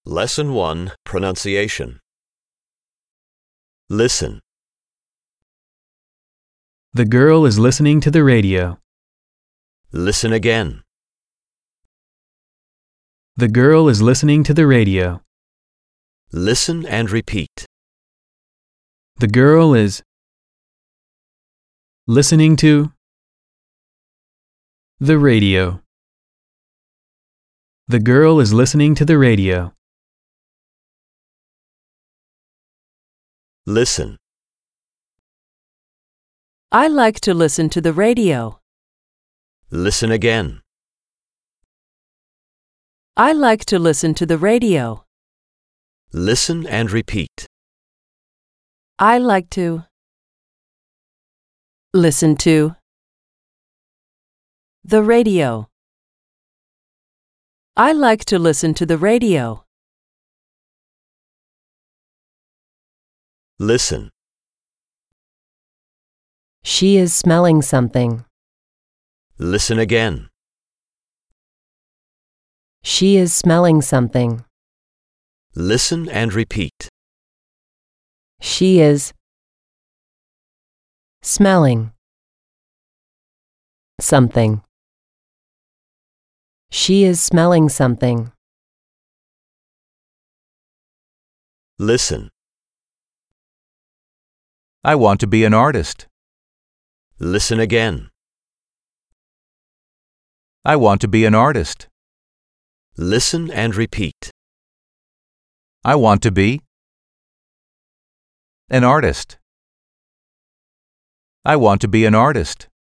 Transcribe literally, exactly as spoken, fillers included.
Lesson one, Pronunciation. Listen. The girl is listening to the radio. Listen again. The girl is listening to the radio. Listen and repeat. The girl is listening to the radio. The girl is listening to the radio. Listen. I like to listen to the radio. Listen again. I like to listen to the radio. Listen and repeat. I like to listen to the radio. I like to listen to the radio. Listen. She is smelling something. Listen again. She is smelling something. Listen and repeat. She is smelling something. She is smelling something. Listen. I want to be an artist. Listen again. I want to be an artist. Listen and repeat. I want to be an artist. I want to be an artist.